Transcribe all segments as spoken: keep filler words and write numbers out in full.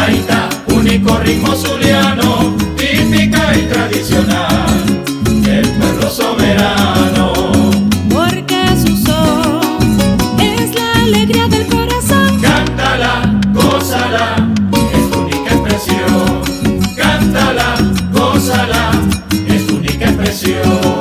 gaita, único ritmo zuliano, típica y tradicional del pueblo soberano. Porque su son es la alegría del corazón. Cántala, gózala, es tu única expresión. Cántala, gózala, es tu única expresión.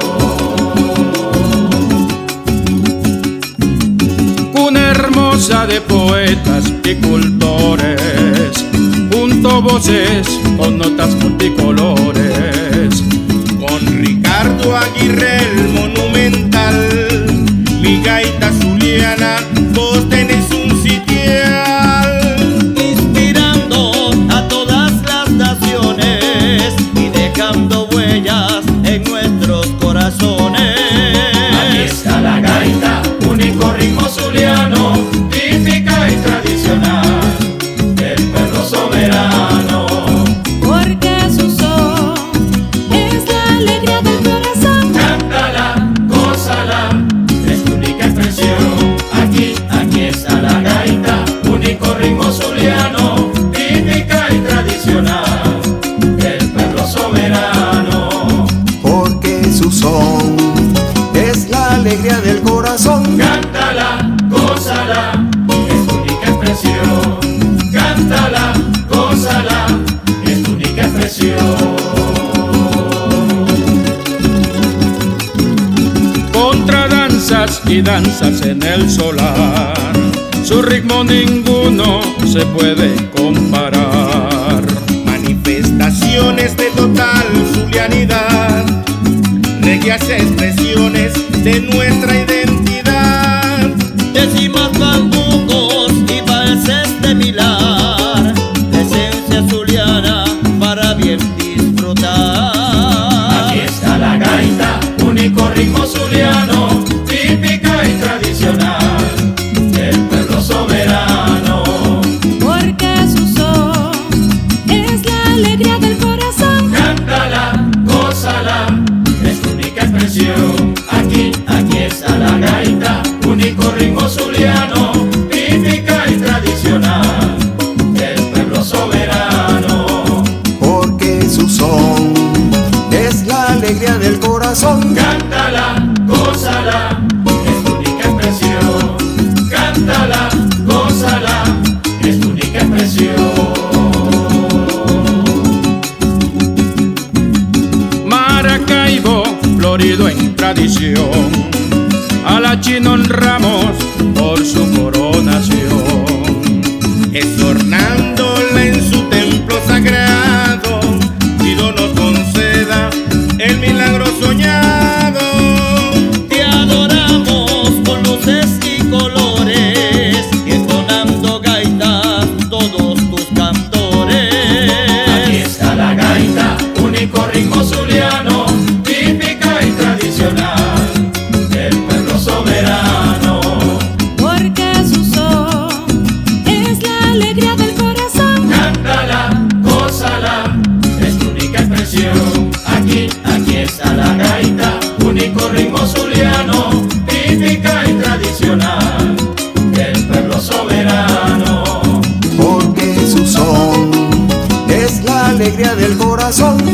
Una hermosa de poetas y cultores, junto voces con notas multicolores. Con Ricardo Aguirre el monumental, mi gaita zuliana, vos tenés un sitial. Inspirando a todas las naciones y dejando huellas en nuestros corazones. Aquí está la gaita, único ritmo zuliano, típica y tradicional del pueblo soberano. Porque su son es la alegría del corazón. Cántala, gózala, es tu única expresión. Aquí, aquí está la gaita, único ritmo zuliano, típica y tradicional del pueblo soberano. Porque su son es la alegría del corazón. Cántala, gózala, es tu única expresión. Cántala, gózala, es tu única expresión. Contra danzas y danzas en el solar, su ritmo ninguno se puede comparar. Manifestaciones de total zulianidad, regias expresiones de nuestra identidad. Décimas, bambucos y valses de Milar, de esencia zuliana para bien disfrutar. Aquí está la gaita, único ritmo zuliano, típica y tradicional del pueblo soberano. Porque su son es la alegría del corazón. Cántala, gózala, es tu única expresión. Aquí, aquí está la gaita, único ritmo zuliano, típica y tradicional del pueblo soberano. Porque su son es la alegría del corazón. Cántala, gózala, es tu única expresión. Cántala, gózala, es tu única expresión. Maracaibo, florido en tradición, a la China honramos por su coronación. Exornándola en su templo sagrado, Dios nos conceda el milagro soñado. Te adoramos con luces y colores, y entonando gaitas todos tus cantores. Aquí está la gaita, único ritmo zuliano, típica y tradicional del pueblo soberano. Porque su son es la alegría del corazón. Cántala, gózala, es tu única expresión. Aquí, aquí está la gaita, único ritmo zuliano, típica y tradicional del pueblo soberano. Porque su son es la alegría del corazón.